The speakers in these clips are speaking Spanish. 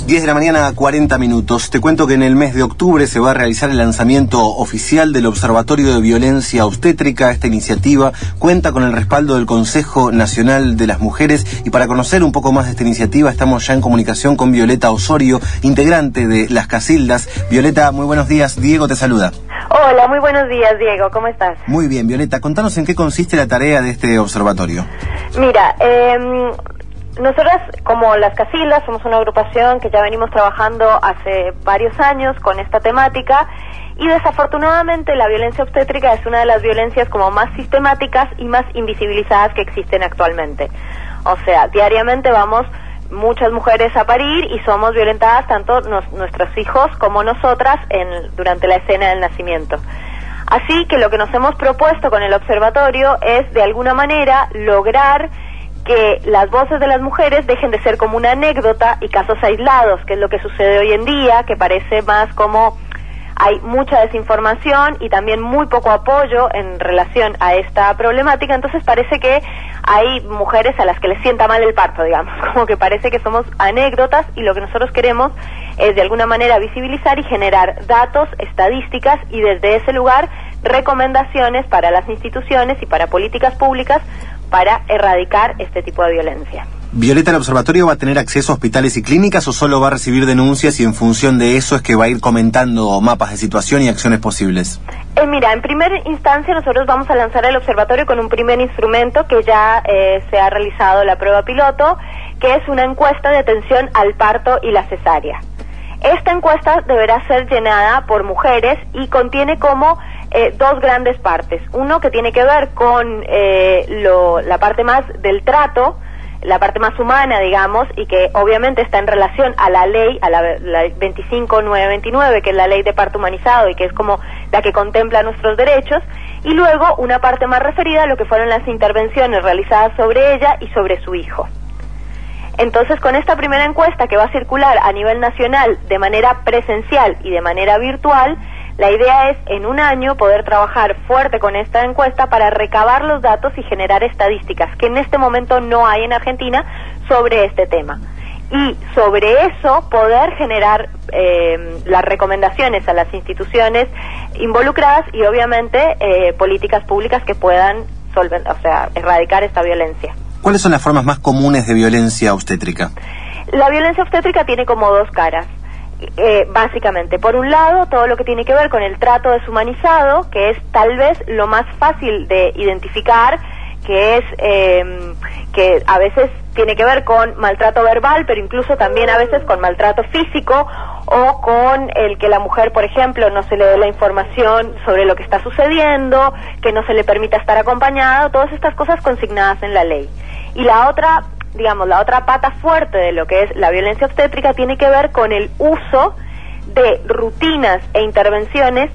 10 de la mañana, 40 minutos. Te cuento que en el mes de octubre se va a realizar el lanzamiento oficial del Observatorio de Violencia Obstétrica. Esta iniciativa cuenta con el respaldo del Consejo Nacional de las Mujeres, y para conocer un poco más de esta iniciativa estamos ya en comunicación con Violeta Osorio, integrante de Las Casildas. Violeta, muy buenos días. Diego te saluda. Hola, muy buenos días, Diego. ¿Cómo estás? Muy bien, Violeta. Contanos en qué consiste la tarea de este observatorio. Mira, nosotras, como Las Casildas, somos una agrupación que ya venimos trabajando hace varios años con esta temática, y desafortunadamente la violencia obstétrica es una de las violencias como más sistemáticas y más invisibilizadas que existen actualmente. O sea, diariamente vamos muchas mujeres a parir y somos violentadas tanto nuestros hijos como nosotras durante la escena del nacimiento. Así que lo que nos hemos propuesto con el observatorio es, de alguna manera, lograr que las voces de las mujeres dejen de ser como una anécdota y casos aislados, que es lo que sucede hoy en día, que parece más como hay mucha desinformación y también muy poco apoyo en relación a esta problemática. Entonces parece que hay mujeres a las que les sienta mal el parto, digamos, como que parece que somos anécdotas, y lo que nosotros queremos es de alguna manera visibilizar y generar datos, estadísticas, y desde ese lugar recomendaciones para las instituciones y para políticas públicas para erradicar este tipo de violencia. Violeta, ¿el observatorio va a tener acceso a hospitales y clínicas o solo va a recibir denuncias y en función de eso es que va a ir comentando mapas de situación y acciones posibles? Mira, en primera instancia nosotros vamos a lanzar el observatorio con un primer instrumento que ya se ha realizado la prueba piloto, que es una encuesta de atención al parto y la cesárea. Esta encuesta deberá ser llenada por mujeres y contiene como dos grandes partes. Uno que tiene que ver con la parte más del trato, la parte más humana, digamos, y que obviamente está en relación a la ley, a la 25929, que es la ley de parto humanizado y que es como la que contempla nuestros derechos, y luego una parte más referida a lo que fueron las intervenciones realizadas sobre ella y sobre su hijo. Entonces, con esta primera encuesta, que va a circular a nivel nacional de manera presencial y de manera virtual, la idea es, en un año, poder trabajar fuerte con esta encuesta para recabar los datos y generar estadísticas, que en este momento no hay en Argentina sobre este tema. Y sobre eso, poder generar las recomendaciones a las instituciones involucradas y, obviamente, políticas públicas que puedan erradicar esta violencia. ¿Cuáles son las formas más comunes de violencia obstétrica? La violencia obstétrica tiene como dos caras. Básicamente, por un lado, todo lo que tiene que ver con el trato deshumanizado, que es tal vez lo más fácil de identificar, que es que a veces tiene que ver con maltrato verbal, pero incluso también a veces con maltrato físico, o con el que la mujer, por ejemplo, no se le dé la información sobre lo que está sucediendo, que no se le permita estar acompañada, todas estas cosas consignadas en la ley. Y la otra pata fuerte de lo que es la violencia obstétrica tiene que ver con el uso de rutinas e intervenciones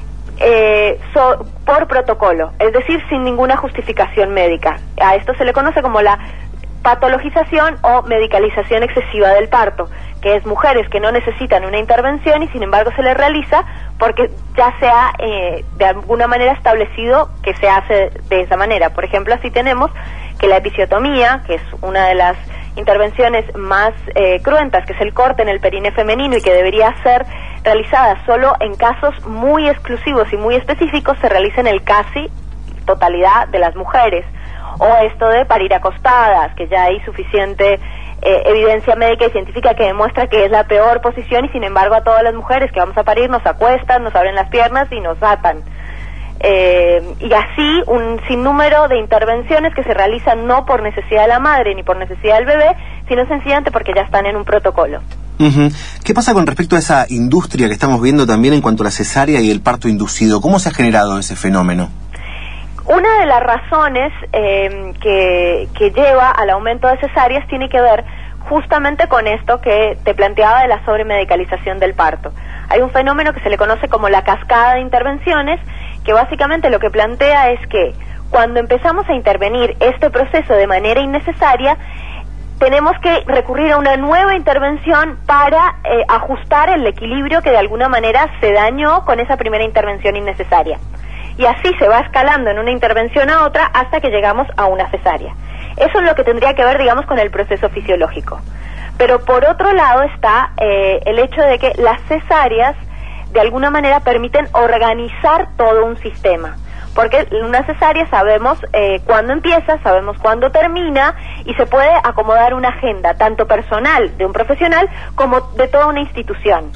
por protocolo, es decir, sin ninguna justificación médica. A esto se le conoce como la patologización o medicalización excesiva del parto, que es mujeres que no necesitan una intervención y sin embargo se les realiza porque ya se ha de alguna manera establecido que se hace de esa manera. Por ejemplo, así tenemos que la episiotomía, que es una de las intervenciones más cruentas, que es el corte en el periné femenino y que debería ser realizada solo en casos muy exclusivos y muy específicos, se realiza en el casi totalidad de las mujeres. O esto de parir acostadas, que ya hay suficiente evidencia médica y científica que demuestra que es la peor posición, y sin embargo a todas las mujeres que vamos a parir nos acuestan, nos abren las piernas y nos atan. Y así un sinnúmero de intervenciones que se realizan no por necesidad de la madre ni por necesidad del bebé, sino sencillamente porque ya están en un protocolo. ¿Qué pasa con respecto a esa industria que estamos viendo también en cuanto a la cesárea y el parto inducido? ¿Cómo se ha generado ese fenómeno? Una de las razones que lleva al aumento de cesáreas tiene que ver justamente con esto que te planteaba de la sobremedicalización del parto. Hay un fenómeno que se le conoce como la cascada de intervenciones, que básicamente lo que plantea es que cuando empezamos a intervenir este proceso de manera innecesaria, tenemos que recurrir a una nueva intervención para ajustar el equilibrio que de alguna manera se dañó con esa primera intervención innecesaria. Y así se va escalando en una intervención a otra hasta que llegamos a una cesárea. Eso es lo que tendría que ver, digamos, con el proceso fisiológico. Pero por otro lado está el hecho de que las cesáreas de alguna manera permiten organizar todo un sistema. Porque una cesárea sabemos cuándo empieza, sabemos cuándo termina y se puede acomodar una agenda, tanto personal de un profesional como de toda una institución.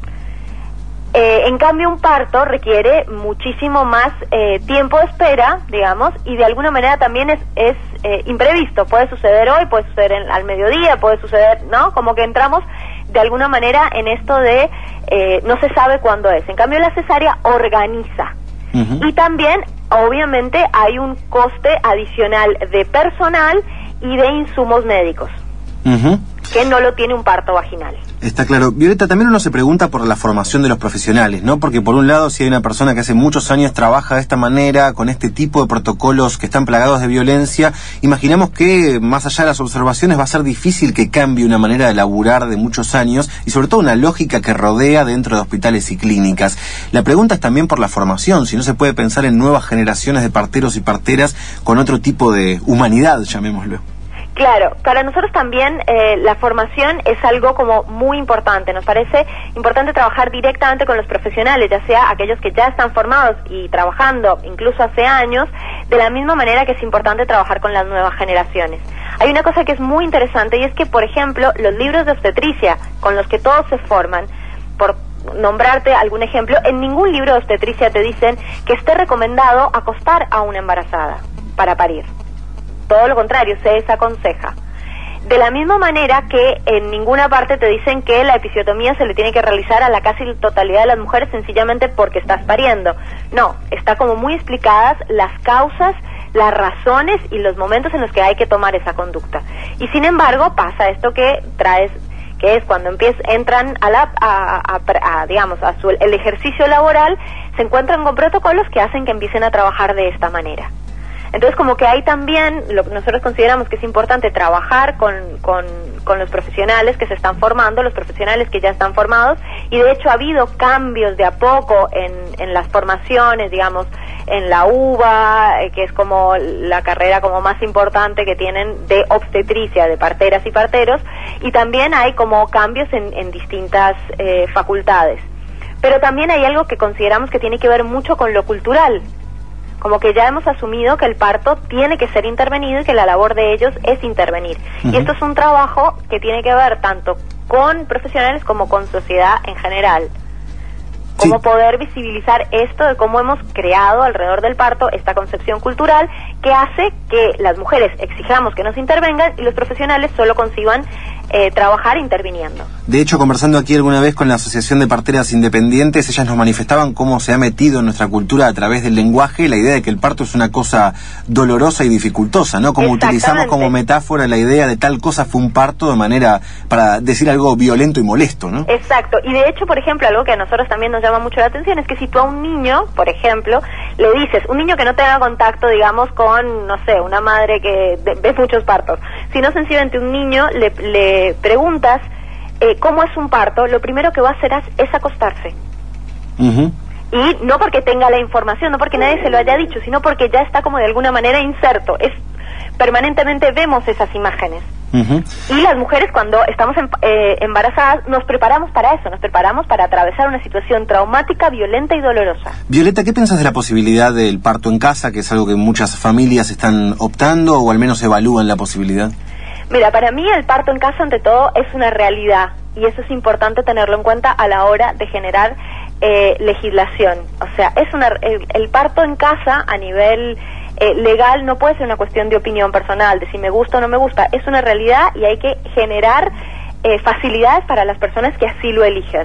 En cambio, un parto requiere muchísimo más tiempo de espera, digamos, y de alguna manera también es imprevisto. Puede suceder hoy, puede suceder al mediodía, puede suceder, ¿no? Como que entramos de alguna manera en esto de no se sabe cuándo es. En cambio, la cesárea organiza. Y también, obviamente, hay un coste adicional de personal y de insumos médicos, que no lo tiene un parto vaginal. Está claro. Violeta, también uno se pregunta por la formación de los profesionales, ¿no? Porque por un lado, si hay una persona que hace muchos años trabaja de esta manera, con este tipo de protocolos que están plagados de violencia, imaginamos que, más allá de las observaciones, va a ser difícil que cambie una manera de laburar de muchos años y sobre todo una lógica que rodea dentro de hospitales y clínicas. La pregunta es también por la formación, si no se puede pensar en nuevas generaciones de parteros y parteras con otro tipo de humanidad, llamémoslo. Claro, para nosotros también la formación es algo como muy importante. Nos parece importante trabajar directamente con los profesionales, ya sea aquellos que ya están formados y trabajando incluso hace años, de la misma manera que es importante trabajar con las nuevas generaciones. Hay una cosa que es muy interesante y es que, por ejemplo, los libros de obstetricia con los que todos se forman, por nombrarte algún ejemplo, en ningún libro de obstetricia te dicen que esté recomendado acostar a una embarazada para parir. Todo lo contrario, se desaconseja. De la misma manera que en ninguna parte te dicen que la episiotomía se le tiene que realizar a la casi totalidad de las mujeres sencillamente porque estás pariendo. No, está como muy explicadas las causas, las razones y los momentos en los que hay que tomar esa conducta. Y sin embargo pasa esto que traes, que es cuando entran el ejercicio laboral, se encuentran con protocolos que hacen que empiecen a trabajar de esta manera. Entonces, como que hay también, nosotros consideramos que es importante trabajar con los profesionales que se están formando, los profesionales que ya están formados, y de hecho ha habido cambios de a poco en las formaciones, digamos, en la UBA, que es como la carrera como más importante que tienen de obstetricia, de parteras y parteros, y también hay como cambios en distintas facultades. Pero también hay algo que consideramos que tiene que ver mucho con lo cultural. Como que ya hemos asumido que el parto tiene que ser intervenido y que la labor de ellos es intervenir. Y esto es un trabajo que tiene que ver tanto con profesionales como con sociedad en general. Cómo poder visibilizar esto de cómo hemos creado alrededor del parto esta concepción cultural que hace que las mujeres exijamos que nos intervengan y los profesionales solo consigan trabajar interviniendo. De hecho, conversando aquí alguna vez con la Asociación de Parteras Independientes, ellas nos manifestaban cómo se ha metido en nuestra cultura a través del lenguaje la idea de que el parto es una cosa dolorosa y dificultosa, ¿no? Como utilizamos como metáfora la idea de tal cosa fue un parto de manera para decir algo violento y molesto, ¿no? Exacto. Y de hecho, por ejemplo, algo que a nosotros también nos llama mucho la atención es que si tú a un niño, por ejemplo, le dices, un niño que no tenga contacto, digamos, con, no sé, una madre que ve muchos partos, sino sencillamente un niño le preguntas cómo es un parto, lo primero que va a hacer es acostarse. Y no porque tenga la información, no porque nadie se lo haya dicho, sino porque ya está como de alguna manera inserto. Permanentemente vemos esas imágenes. Y las mujeres cuando estamos embarazadas nos preparamos para eso, nos preparamos para atravesar una situación traumática, violenta y dolorosa. Violeta, ¿qué piensas de la posibilidad del parto en casa, que es algo que muchas familias están optando o al menos evalúan la posibilidad? Mira, para mí el parto en casa ante todo es una realidad y eso es importante tenerlo en cuenta a la hora de generar legislación. O sea, el parto en casa a nivel legal no puede ser una cuestión de opinión personal, de si me gusta o no me gusta, es una realidad y hay que generar facilidades para las personas que así lo eligen.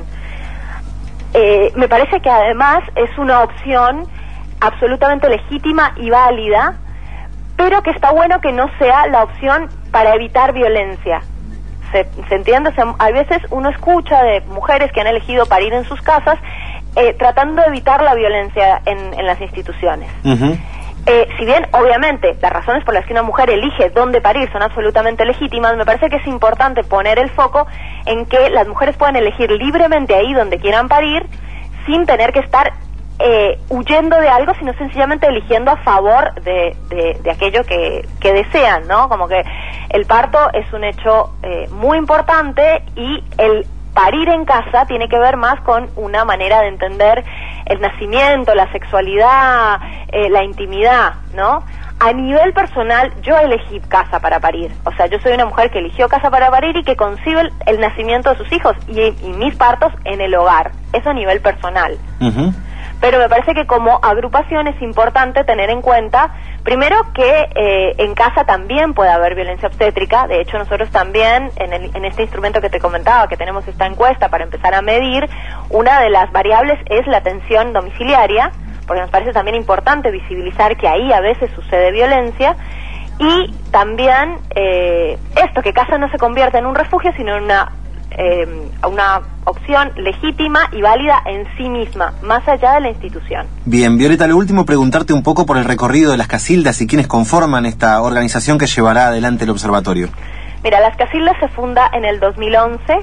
Me parece que además es una opción absolutamente legítima y válida, pero que está bueno que no sea la opción para evitar violencia. ¿Se entiende? O sea, a veces uno escucha de mujeres que han elegido parir en sus casas tratando de evitar la violencia en las instituciones. Si bien, obviamente, las razones por las que una mujer elige dónde parir son absolutamente legítimas, me parece que es importante poner el foco en que las mujeres pueden elegir libremente ahí donde quieran parir, sin tener que estar huyendo de algo, sino sencillamente eligiendo a favor de aquello que desean, ¿no? Como que el parto es un hecho muy importante, y el parir en casa tiene que ver más con una manera de entender el nacimiento, la sexualidad, la intimidad, ¿no? A nivel personal, yo elegí casa para parir. O sea, yo soy una mujer que eligió casa para parir y que concibe el nacimiento de sus hijos y mis partos en el hogar. Eso a nivel personal. Uh-huh. Pero me parece que como agrupación es importante tener en cuenta, primero, que en casa también puede haber violencia obstétrica. De hecho, nosotros también, en este instrumento que te comentaba, que tenemos esta encuesta para empezar a medir, una de las variables es la atención domiciliaria, porque nos parece también importante visibilizar que ahí a veces sucede violencia, y también esto, que casa no se convierta en un refugio, sino en una opción legítima y válida en sí misma, más allá de la institución. Bien, Violeta, lo último, preguntarte un poco por el recorrido de las Casildas y quiénes conforman esta organización que llevará adelante el observatorio. Mira, las Casildas se funda en el 2011,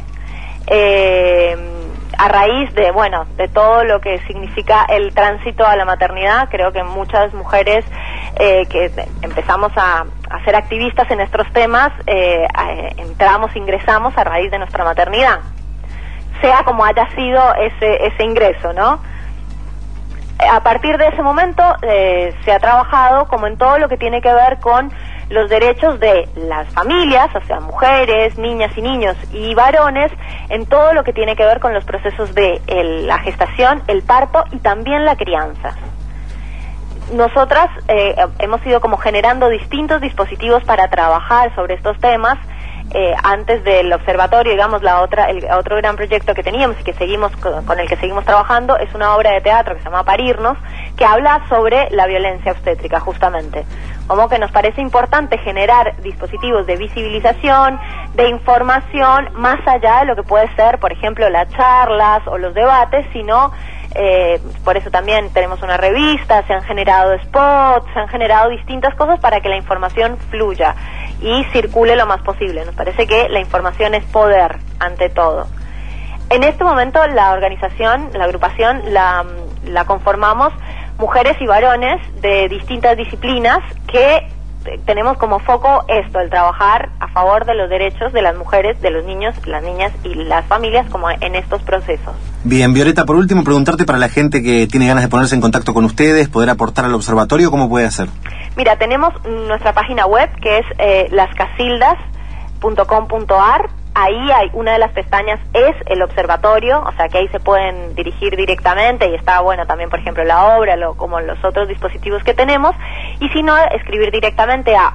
a raíz de todo lo que significa el tránsito a la maternidad. Creo que muchas mujeres que empezamos a ser activistas en estos temas, ingresamos a raíz de nuestra maternidad, sea como haya sido ese ingreso, ¿no? A partir de ese momento se ha trabajado como en todo lo que tiene que ver con los derechos de las familias, o sea, mujeres, niñas y niños y varones, en todo lo que tiene que ver con los procesos de la gestación, el parto y también la crianza. Nosotras hemos ido como generando distintos dispositivos para trabajar sobre estos temas. Antes del observatorio, digamos, el otro gran proyecto que teníamos y que con el que seguimos trabajando es una obra de teatro que se llama Parirnos, que habla sobre la violencia obstétrica, justamente. Como que nos parece importante generar dispositivos de visibilización, de información, más allá de lo que puede ser, por ejemplo, las charlas o los debates, sino por eso también tenemos una revista, se han generado spots, se han generado distintas cosas para que la información fluya y circule lo más posible. Nos parece que la información es poder, ante todo. En este momento la organización, la agrupación, la conformamos mujeres y varones de distintas disciplinas que tenemos como foco esto, el trabajar a favor de los derechos de las mujeres, de los niños, las niñas y las familias como en estos procesos. Bien, Violeta, por último, preguntarte para la gente que tiene ganas de ponerse en contacto con ustedes, poder aportar al observatorio, ¿cómo puede hacer? Mira, tenemos nuestra página web que es lascasildas.com.ar. Ahí hay una de las pestañas, es el observatorio, o sea que ahí se pueden dirigir directamente y está también, por ejemplo, la obra, como los otros dispositivos que tenemos, y si no, escribir directamente a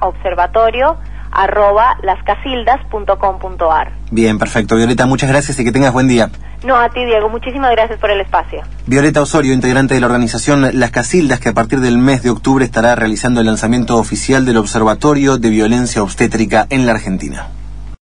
observatorio@lascasildas.com.ar. Bien, perfecto. Violeta, muchas gracias y que tengas buen día. No, a ti, Diego, muchísimas gracias por el espacio. Violeta Osorio, integrante de la organización Las Casildas, que a partir del mes de octubre estará realizando el lanzamiento oficial del Observatorio de Violencia Obstétrica en la Argentina.